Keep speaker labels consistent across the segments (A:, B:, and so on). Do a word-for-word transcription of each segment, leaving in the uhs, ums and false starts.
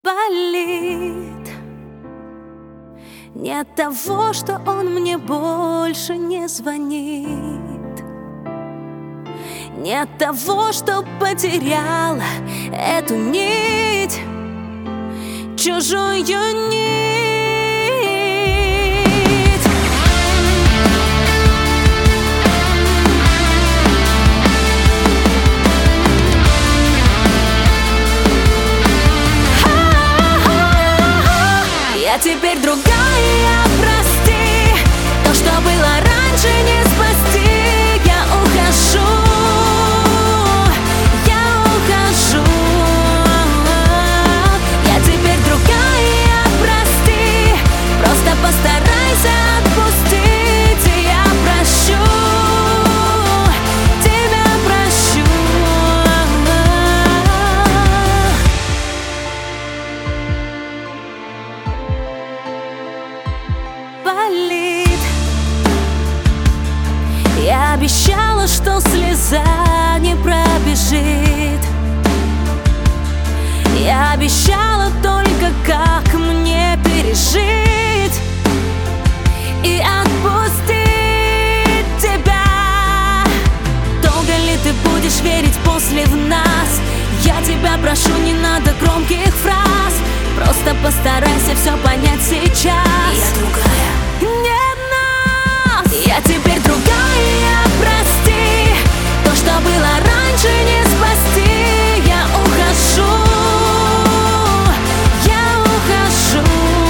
A: Болит не от того, что он мне больше не звонит, не от того, что потеряла эту нить, чужую нить. Я теперь другая, прости. То, что было раньше, не спасти. Я ухожу, я ухожу. Я теперь другая, прости. Просто постарайся отпустить, и я прощу, тебя прощу. Болит. Я обещала, что слеза не пробежит. Я обещала только, как мне пережить и отпустить тебя. Долго ли ты будешь верить после в нас? Я тебя прошу, не надо громких фраз. Просто постарайся все понять сейчас. Я другая, нет нас. Я теперь другая, прости. То, что было раньше, не спасти. Я ухожу, я ухожу.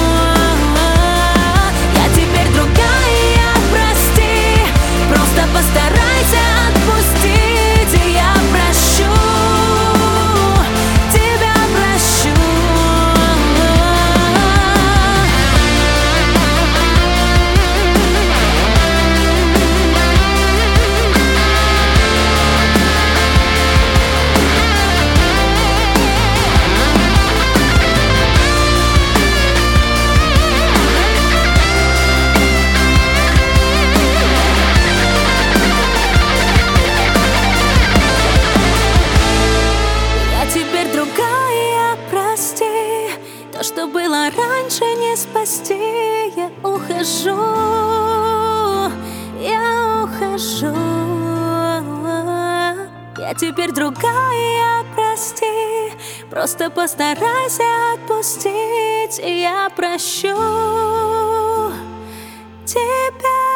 A: Я теперь другая, прости. Просто постарайся отпустить, и я прощу, тебя прощу. То, что было раньше, не спасти. Я ухожу, я ухожу. Я теперь другая, прости. Просто постарайся отпустить, и я прощу тебя.